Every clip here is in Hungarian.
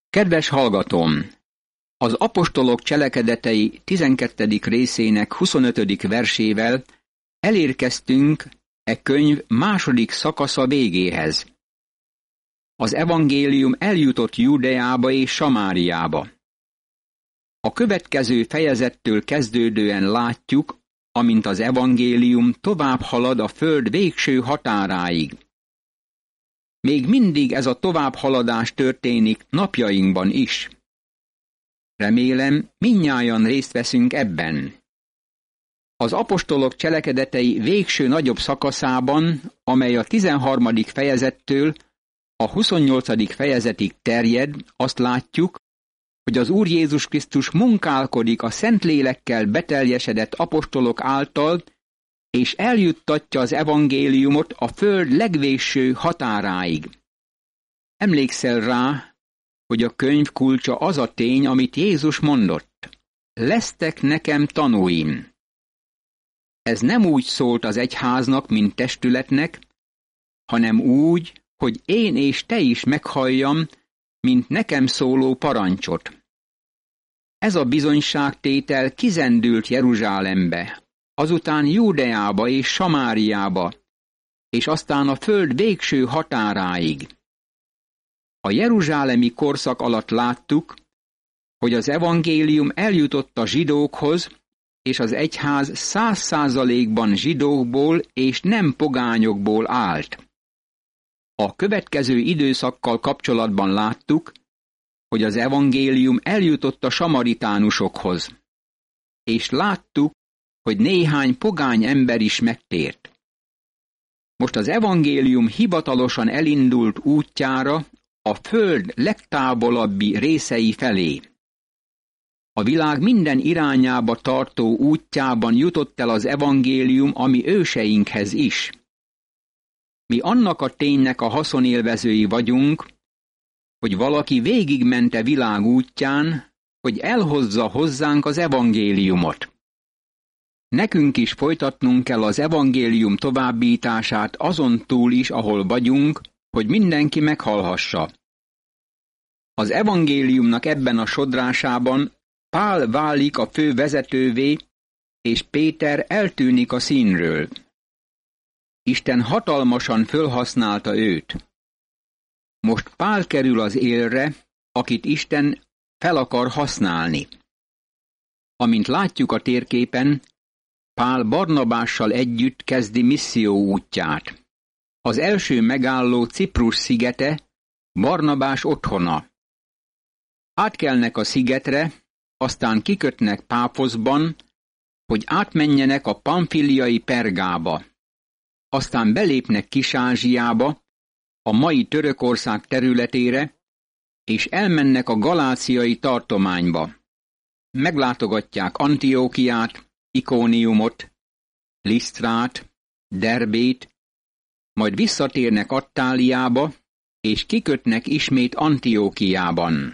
Kedves hallgatóm! Az apostolok cselekedetei 12. részének 25. versével elérkeztünk e könyv második szakasza végéhez. Az evangélium eljutott Judeába és Samáriába. A következő fejezettől kezdődően látjuk, amint az evangélium tovább halad a föld végső határáig. Még mindig ez a továbbhaladás történik napjainkban is. Remélem, mindnyájan részt veszünk ebben. Az apostolok cselekedetei végső nagyobb szakaszában, amely a 13. fejezettől a 28. fejezetig terjed, azt látjuk, hogy az Úr Jézus Krisztus munkálkodik a Szentlélekkel beteljesedett apostolok által, és eljuttatja az evangéliumot a föld legvégső határáig. Emlékszel rá, hogy a könyv kulcsa az a tény, amit Jézus mondott. Lesztek nekem tanúim. Ez nem úgy szólt az egyháznak, mint testületnek, hanem úgy, hogy én és te is meghalljam, mint nekem szóló parancsot. Ez a bizonyságtétel kizendült Jeruzsálembe, azután Judeába és Samáriába, és aztán a föld végső határáig. A jeruzsálemi korszak alatt láttuk, hogy az evangélium eljutott a zsidókhoz, és az egyház 100%-ban zsidókból és nem pogányokból állt. A következő időszakkal kapcsolatban láttuk, hogy az evangélium eljutott a samaritánusokhoz, és láttuk, hogy néhány pogány ember is megtért. Most az evangélium hivatalosan elindult útjára a föld legtávolabbi részei felé. A világ minden irányába tartó útjában jutott el az evangélium a mi őseinkhez is. Mi annak a ténynek a haszonélvezői vagyunk, hogy valaki végigmente világ útján, hogy elhozza hozzánk az evangéliumot. Nekünk is folytatnunk kell az evangélium továbbítását azon túl is, ahol vagyunk, hogy mindenki meghallhassa. Az evangéliumnak ebben a sodrásában Pál válik a fő vezetővé, és Péter eltűnik a színről. Isten hatalmasan fölhasználta őt. Most Pál kerül az élre, akit Isten fel akar használni. Amint látjuk a térképen, Pál Barnabással együtt kezdi misszió útját. Az első megálló Ciprus szigete, Barnabás otthona. Átkelnek a szigetre, aztán kikötnek Páfoszban, hogy átmenjenek a pamfiliai Pergába. Aztán belépnek Kis-Ázsiába, a mai Törökország területére, és elmennek a galáciai tartományba. Meglátogatják Antiókiát, Ikóniumot, Lisztrát, Derbét, majd visszatérnek Attáliába, és kikötnek ismét Antiókiában.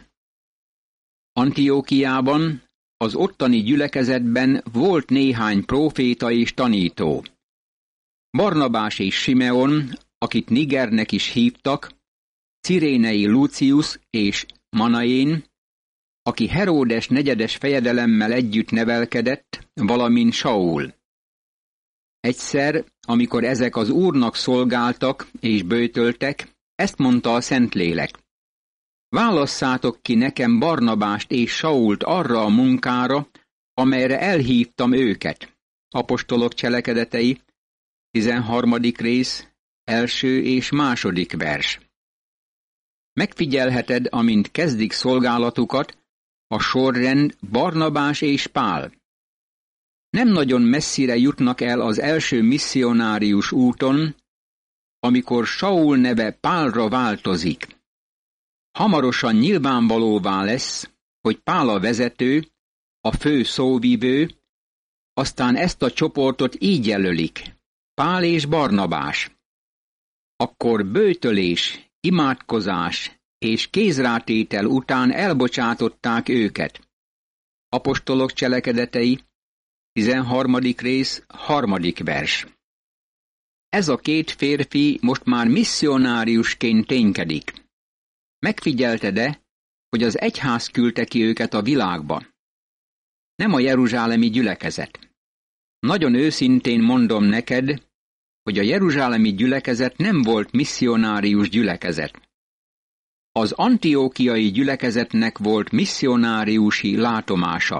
Antiókiában, az ottani gyülekezetben volt néhány próféta és tanító. Barnabás és Simeon, akit Nigernek is hívtak, Cirénei Lucius és Manaén, aki Heródes negyedes fejedelemmel együtt nevelkedett, valamint Saul. Egyszer, amikor ezek az Úrnak szolgáltak és böjtöltek, ezt mondta a Szentlélek. Válasszátok ki nekem Barnabást és Sault arra a munkára, amelyre elhívtam őket. Apostolok cselekedetei, 13. rész, 1. és 2. vers. Megfigyelheted, amint kezdik szolgálatukat, a sorrend Barnabás és Pál. Nem nagyon messzire jutnak el az első misszionárius úton, amikor Saul neve Pálra változik. Hamarosan nyilvánvalóvá lesz, hogy Pál a vezető, a fő szóvivő, aztán ezt a csoportot így jelölik, Pál és Barnabás. Akkor böjtölés, imádkozás és kézrátétel után elbocsátották őket. Apostolok cselekedetei, 13. rész, 3. vers. Ez a két férfi most már misszionáriusként ténykedik. Megfigyelted-e, hogy az egyház küldte ki őket a világba, nem a jeruzsálemi gyülekezet. Nagyon őszintén mondom neked, hogy a jeruzsálemi gyülekezet nem volt misszionárius gyülekezet. Az antiókiai gyülekezetnek volt misszionáriusi látomása.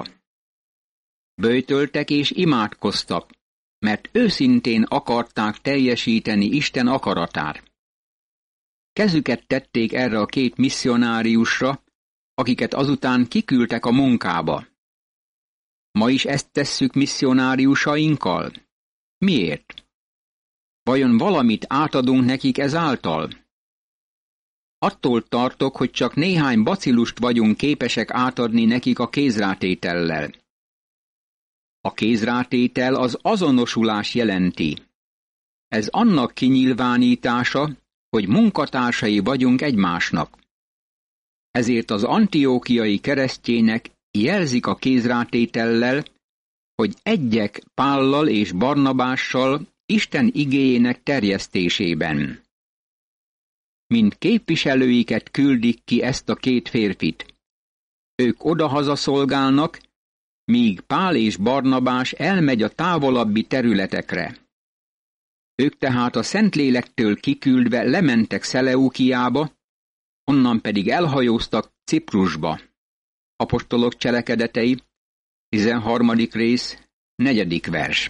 Böjtöltek és imádkoztak, mert őszintén akarták teljesíteni Isten akaratát. Kezüket tették erre a két misszionáriusra, akiket azután kiküldtek a munkába. Ma is ezt tesszük misszionáriusainkkal? Miért? Vajon valamit átadunk nekik ezáltal? Attól tartok, hogy csak néhány bacillust vagyunk képesek átadni nekik a kézrátétellel. A kézrátétel az azonosulás jelenti. Ez annak kinyilvánítása, hogy munkatársai vagyunk egymásnak. Ezért az antiókiai keresztjének jelzik a kézrátétellel, hogy egyek Pállal és Barnabással Isten igéjének terjesztésében. Mint képviselőiket küldik ki ezt a két férfit. Ők odahaza szolgálnak, míg Pál és Barnabás elmegy a távolabbi területekre. Ők tehát a Szentlélektől kiküldve lementek Szeleukiába, onnan pedig elhajóztak Ciprusba. Apostolok cselekedetei, 13. rész, 4. vers.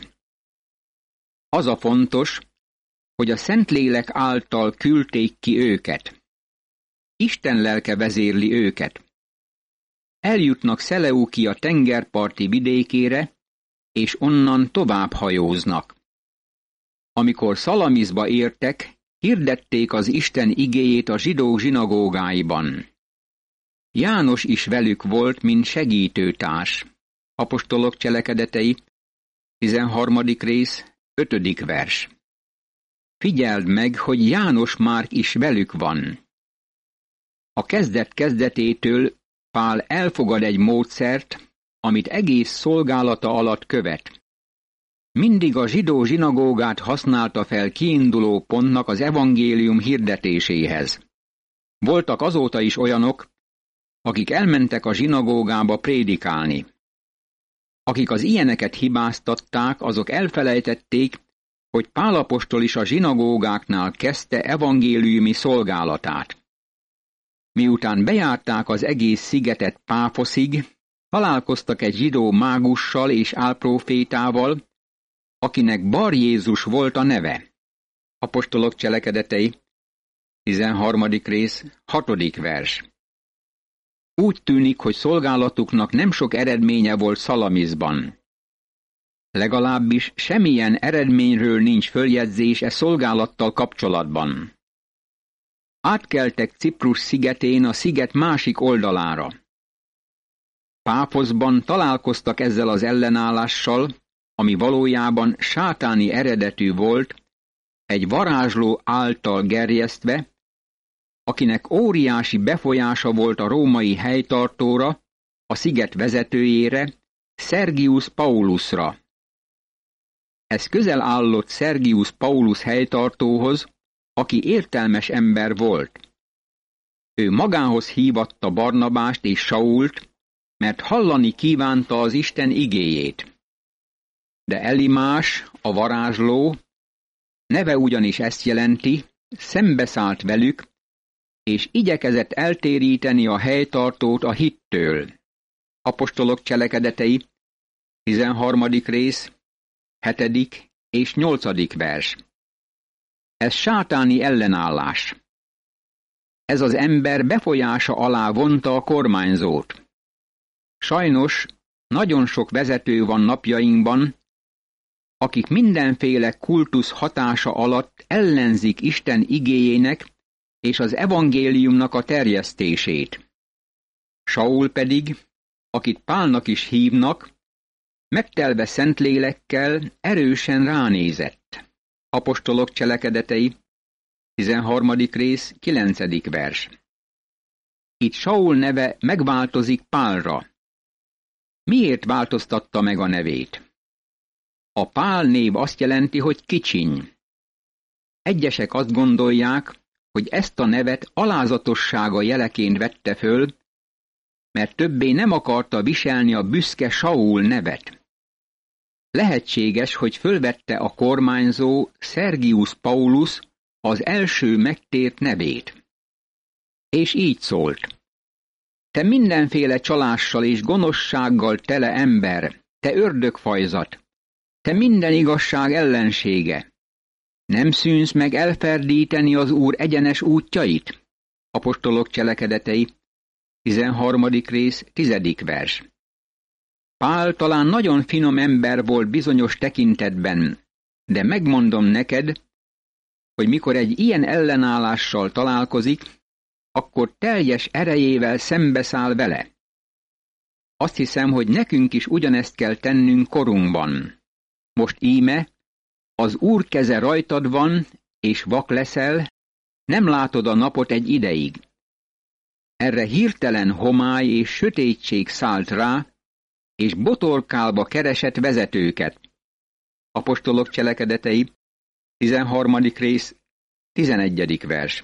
Az a fontos, hogy a Szentlélek által küldték ki őket. Isten lelke vezérli őket. Eljutnak Szeleukia tengerparti vidékére, és onnan tovább hajóznak. Amikor Szalamiszba értek, hirdették az Isten igéjét a zsidók zsinagógáiban. János is velük volt, mint segítőtárs. Apostolok cselekedetei, 13. rész, 5. vers. Figyeld meg, hogy János Márk is velük van. A kezdet kezdetétől Pál elfogad egy módszert, amit egész szolgálata alatt követ. Mindig a zsidó zsinagógát használta fel kiinduló pontnak az evangélium hirdetéséhez. Voltak azóta is olyanok, akik elmentek a zsinagógába prédikálni. Akik az ilyeneket hibáztatták, azok elfelejtették, hogy Pál apostol is a zsinagógáknál kezdte evangéliumi szolgálatát. Miután bejárták az egész szigetet Páfoszig, találkoztak egy zsidó mágussal és álprofétával, akinek Bar Jézus volt a neve. Apostolok cselekedetei, 13. rész, 6. vers. Úgy tűnik, hogy szolgálatuknak nem sok eredménye volt Szalamiszban. Legalábbis semmilyen eredményről nincs följegyzés e szolgálattal kapcsolatban. Átkeltek Ciprus szigetén a sziget másik oldalára. Páfoszban találkoztak ezzel az ellenállással, ami valójában sátáni eredetű volt, egy varázsló által gerjesztve, akinek óriási befolyása volt a római helytartóra, a sziget vezetőjére, Sergius Paulusra. Ez közel állott Sergius Paulus helytartóhoz, aki értelmes ember volt. Ő magához hívatta Barnabást és Sault, mert hallani kívánta az Isten igéjét. De Elimás, a varázsló, neve ugyanis ezt jelenti, szembeszállt velük, és igyekezett eltéríteni a helytartót a hittől. Apostolok cselekedetei, 13. rész, 7. és 8. vers. Ez sátáni ellenállás. Ez az ember befolyása alá vonta a kormányzót. Sajnos nagyon sok vezető van napjainkban, akik mindenféle kultusz hatása alatt ellenzik Isten igéjének és az evangéliumnak a terjesztését. Saul pedig, akit Pálnak is hívnak, megtelve Szentlélekkel erősen ránézett. Apostolok cselekedetei, 13. rész, 9. vers. Itt Saul neve megváltozik Pálra. Miért változtatta meg a nevét? A Pál név azt jelenti, hogy kicsiny. Egyesek azt gondolják, hogy ezt a nevet alázatossága jeleként vette föl, mert többé nem akarta viselni a büszke Saul nevet. Lehetséges, hogy fölvette a kormányzó Sergius Paulus az első megtért nevét. És így szólt: te mindenféle csalással és gonoszsággal tele ember, te ördögfajzat, te minden igazság ellensége. Nem szűnsz meg elferdíteni az Úr egyenes útjait? Apostolok cselekedetei, 13. rész, 10. vers. Pál talán nagyon finom ember volt bizonyos tekintetben, de megmondom neked, hogy mikor egy ilyen ellenállással találkozik, akkor teljes erejével szembeszáll vele. Azt hiszem, hogy nekünk is ugyanezt kell tennünk korunkban. Most íme, az Úr keze rajtad van, és vak leszel, nem látod a napot egy ideig. Erre hirtelen homály és sötétség szállt rá, és botorkálva keresett vezetőket. Apostolok cselekedetei, 13. rész, 11. vers.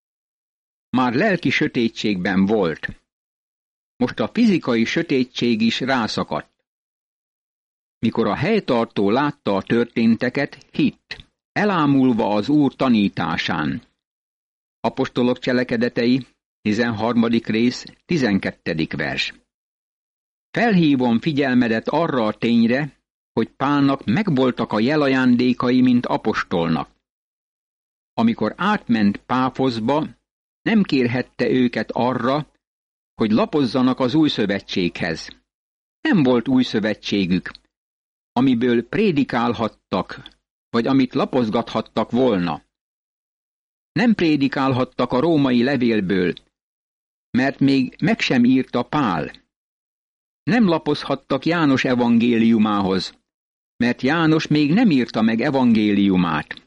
Már lelki sötétségben volt. Most a fizikai sötétség is rászakadt. Mikor a helytartó látta a történteket, hitt, elámulva az Úr tanításán. Apostolok cselekedetei, 13. rész, 12. vers. Felhívom figyelmedet arra a tényre, hogy Pálnak megvoltak a jelajándékai, mint apostolnak. Amikor átment Páfoszba, nem kérhette őket arra, hogy lapozzanak az új szövetséghez. Nem volt új szövetségük, amiből prédikálhattak, vagy amit lapozgathattak volna. Nem prédikálhattak a római levélből, mert még meg sem írta Pál. Nem lapozhattak János evangéliumához, mert János még nem írta meg evangéliumát.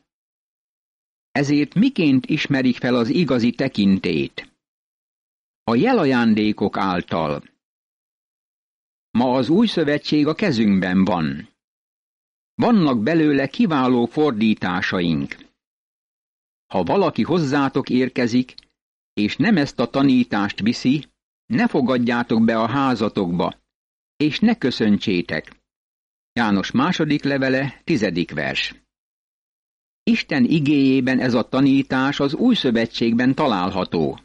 Ezért miként ismerik fel az igazi tekintét? A jelajándékok által. Ma az új szövetség a kezünkben van. Vannak belőle kiváló fordításaink. Ha valaki hozzátok érkezik, és nem ezt a tanítást viszi, ne fogadjátok be a házatokba, és ne köszöntsétek. János második levele, 10. vers. Isten igéjében ez a tanítás az új szövetségben található.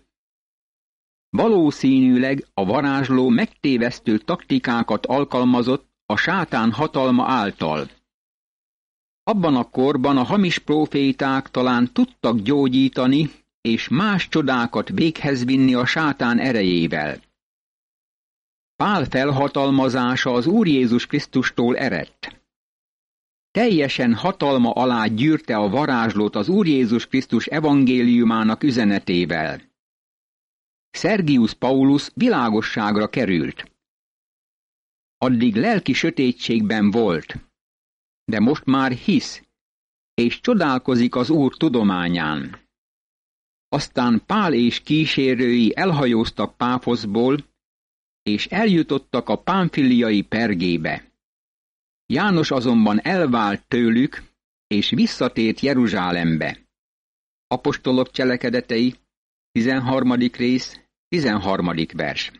Valószínűleg a varázsló megtévesztő taktikákat alkalmazott a sátán hatalma által. Abban a korban a hamis próféták talán tudtak gyógyítani, és más csodákat véghez vinni a sátán erejével. Pál felhatalmazása az Úr Jézus Krisztustól eredt. Teljesen hatalma alá gyűrte a varázslót az Úr Jézus Krisztus evangéliumának üzenetével. Sergius Paulus világosságra került. Addig lelki sötétségben volt, de most már hisz, és csodálkozik az Úr tudományán. Aztán Pál és kísérői elhajóztak Páfoszból, és eljutottak a pánfiliai Pergébe. János azonban elvált tőlük, és visszatért Jeruzsálembe. Apostolok cselekedetei, 13. rész, 13. vers.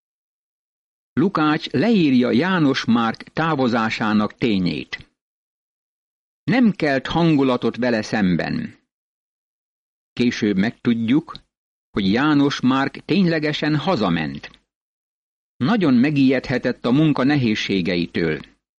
Lukács leírja János Márk távozásának tényét. Nem kelt hangulatot vele szemben. Később megtudjuk, hogy János Márk ténylegesen hazament. Nagyon megijedhetett a munka nehézségeitől.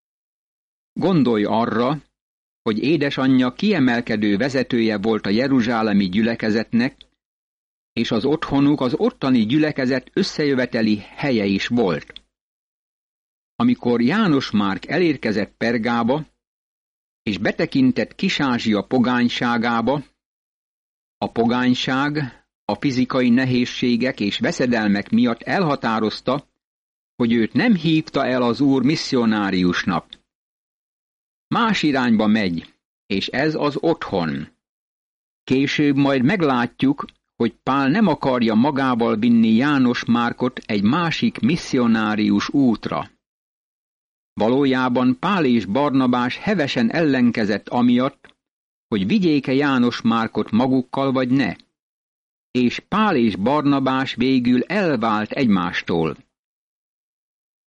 Gondolj arra, hogy édesanyja kiemelkedő vezetője volt a jeruzsálemi gyülekezetnek, és az otthonuk az ottani gyülekezet összejöveteli helye is volt. Amikor János Márk elérkezett Pergába, és betekintett Kis-Ázsia pogányságába, a pogányság a fizikai nehézségek és veszedelmek miatt elhatározta, hogy őt nem hívta el az Úr misszionáriusnak. Más irányba megy, és ez az otthon. Később majd meglátjuk, hogy Pál nem akarja magával vinni János Márkot egy másik misszionárius útra. Valójában Pál és Barnabás hevesen ellenkezett amiatt, hogy vigyék-e János Márkot magukkal vagy ne. És Pál és Barnabás végül elvált egymástól.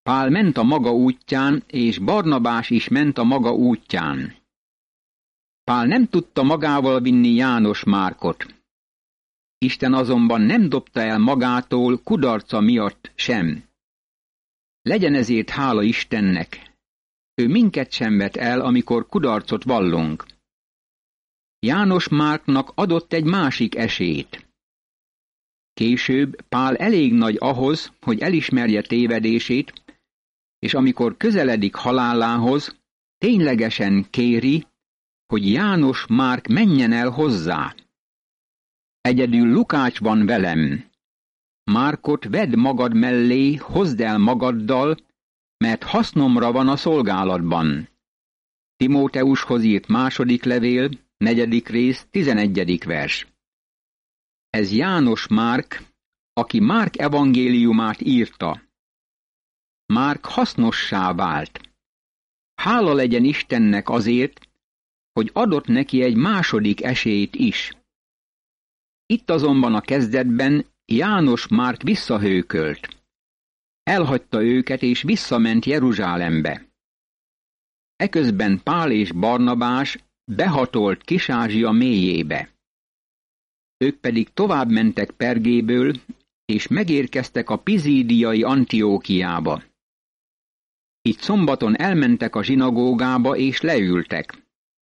Pál ment a maga útján, és Barnabás is ment a maga útján. Pál nem tudta magával vinni János Márkot. Isten azonban nem dobta el magától kudarca miatt sem. Legyen ezért hála Istennek. Ő minket sem vet el, amikor kudarcot vallunk. János Márknak adott egy másik esélyt. Később Pál elég nagy ahhoz, hogy elismerje tévedését, és amikor közeledik halálához, ténylegesen kéri, hogy János Márk menjen el hozzá. Egyedül Lukács van velem. Márkot vedd magad mellé, hozd el magaddal, mert hasznomra van a szolgálatban. Timóteushoz írt második levél, 4. rész, 11. vers. Ez János Márk, aki Márk evangéliumát írta. Márk hasznossá vált. Hála legyen Istennek azért, hogy adott neki egy második esélyt is. Itt azonban a kezdetben János Márk visszahőkölt. Elhagyta őket és visszament Jeruzsálembe. Eközben Pál és Barnabás behatolt Kis-Ázsia mélyébe. Ők pedig tovább mentek Pergéből, és megérkeztek a pizídiai Antiókiába. Itt szombaton elmentek a zsinagógába és leültek.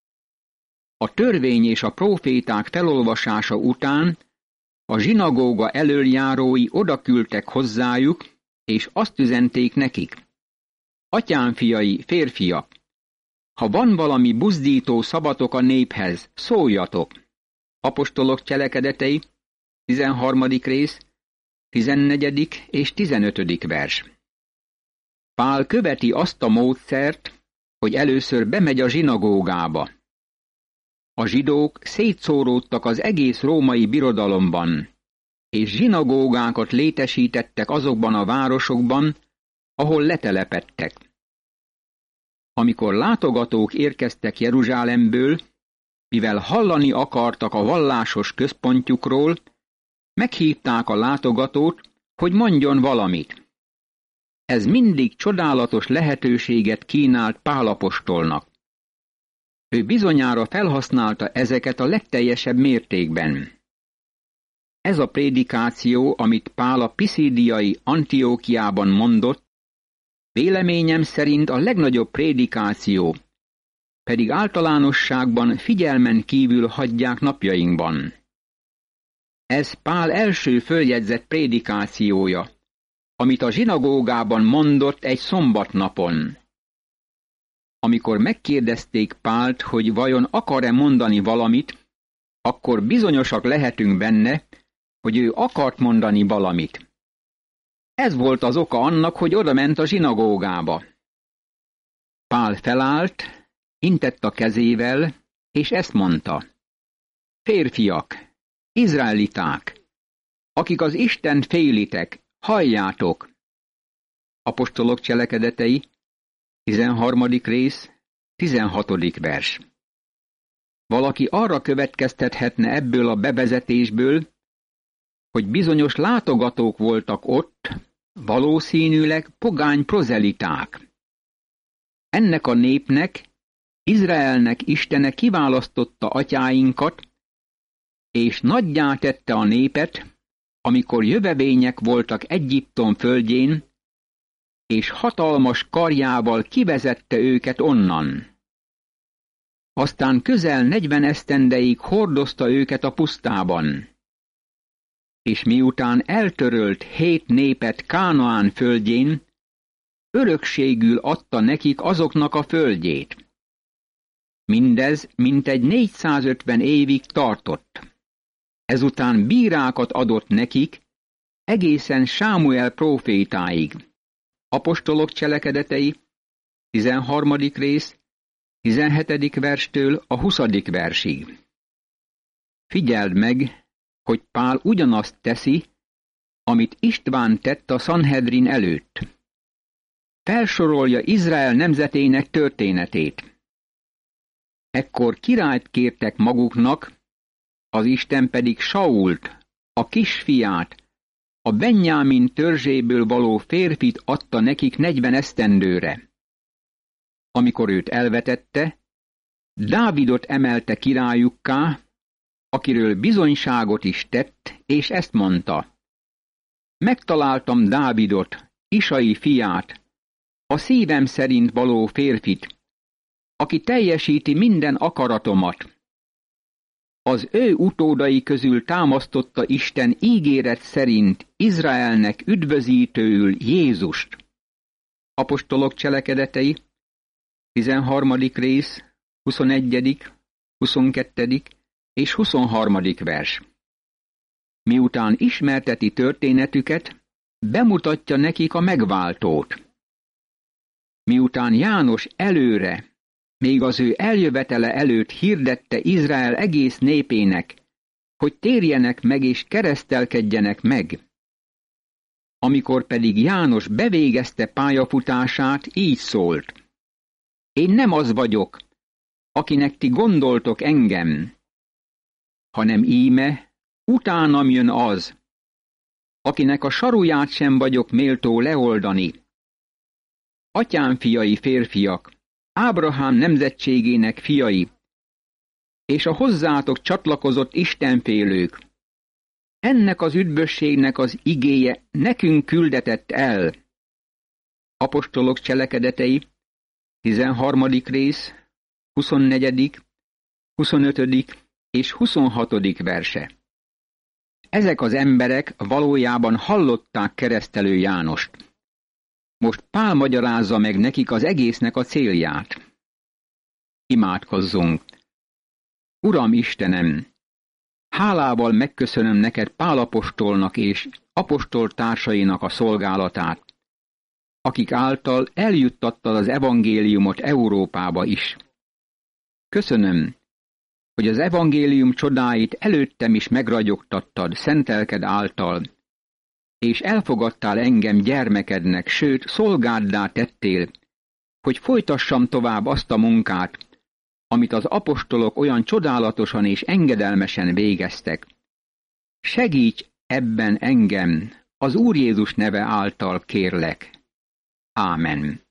A törvény és a próféták felolvasása után a zsinagóga elöljárói odaküldtek hozzájuk, és azt üzenték nekik: Atyám fiai, férfiak, ha van valami buzdító szabatok a néphez, szóljatok. Apostolok cselekedetei, 13. rész, 14. és 15. vers. Pál követi azt a módszert, hogy először bemegy a zsinagógába. A zsidók szétszóródtak az egész római birodalomban, és zsinagógákat létesítettek azokban a városokban, ahol letelepedtek. Amikor látogatók érkeztek Jeruzsálemből, mivel hallani akartak a vallásos központjukról, meghívták a látogatót, hogy mondjon valamit. Ez mindig csodálatos lehetőséget kínált Pál apostolnak. Ő bizonyára felhasználta ezeket a legteljesebb mértékben. Ez a prédikáció, amit Pál a piszídiai Antiókiában mondott, véleményem szerint a legnagyobb prédikáció, pedig általánosságban figyelmen kívül hagyják napjainkban. Ez Pál első följegyzett prédikációja, amit a zsinagógában mondott egy szombatnapon. Amikor megkérdezték Pált, hogy vajon akar-e mondani valamit, akkor bizonyosak lehetünk benne, hogy ő akart mondani valamit. Ez volt az oka annak, hogy odament a zsinagógába. Pál felállt, intett a kezével, és ezt mondta: Férfiak, izraeliták, akik az Istent félitek, halljátok! Apostolok cselekedetei, 13. rész, 16. vers. Valaki arra következtethetne ebből a bevezetésből, hogy bizonyos látogatók voltak ott, valószínűleg pogány prozeliták. Ennek a népnek, Izraelnek Istene kiválasztotta atyáinkat, és nagyjá tette a népet, amikor jövevények voltak Egyiptom földjén, és hatalmas karjával kivezette őket onnan. Aztán közel 40 esztendeig hordozta őket a pusztában. És miután eltörölt 7 népet Kánaán földjén, örökségül adta nekik azoknak a földjét. Mindez mintegy 450 évig tartott. Ezután bírákat adott nekik, egészen Sámuel prófétáig. Apostolok cselekedetei, 13. rész, 17. verstől a 20. versig. Figyeld meg, hogy Pál ugyanazt teszi, amit István tett a Sanhedrin előtt. Felsorolja Izrael nemzetének történetét. Ekkor királyt kértek maguknak, az Isten pedig Sault, a kisfiát, a Benjámin törzséből való férfit adta nekik 40 esztendőre. Amikor őt elvetette, Dávidot emelte királyukká, akiről bizonyságot is tett, és ezt mondta: megtaláltam Dávidot, Isai fiát, a szívem szerint való férfit, aki teljesíti minden akaratomat. Az ő utódai közül támasztotta Isten ígéret szerint Izraelnek üdvözítőül Jézust. Apostolok cselekedetei, 13. rész, 21., 22. és 23. vers. Miután ismerteti történetüket, bemutatja nekik a megváltót. Miután János előre, még az ő eljövetele előtt hirdette Izrael egész népének, hogy térjenek meg és keresztelkedjenek meg. Amikor pedig János bevégezte pályafutását, így szólt: én nem az vagyok, akinek ti gondoltok engem, hanem íme utánam jön az, akinek a saruját sem vagyok méltó leoldani. Atyám fiai férfiak, Ábrahám nemzetségének fiai, és a hozzátok csatlakozott istenfélők, ennek az üdvösségnek az igéje nekünk küldetett el. Apostolok cselekedetei, 13. rész, 24., 25. és 26. verse. Ezek az emberek valójában hallották keresztelő Jánost. Most Pál magyarázza meg nekik az egésznek a célját. Imádkozzunk! Uram Istenem, hálával megköszönöm neked Pál apostolnak és apostol társainak a szolgálatát, akik által eljuttattad az evangéliumot Európába is. Köszönöm, hogy az evangélium csodáit előttem is megragyogtattad szentelked által, és elfogadtál engem gyermekednek, sőt, szolgáddá tettél, hogy folytassam tovább azt a munkát, amit az apostolok olyan csodálatosan és engedelmesen végeztek. Segíts ebben engem, az Úr Jézus neve által kérlek. Ámen.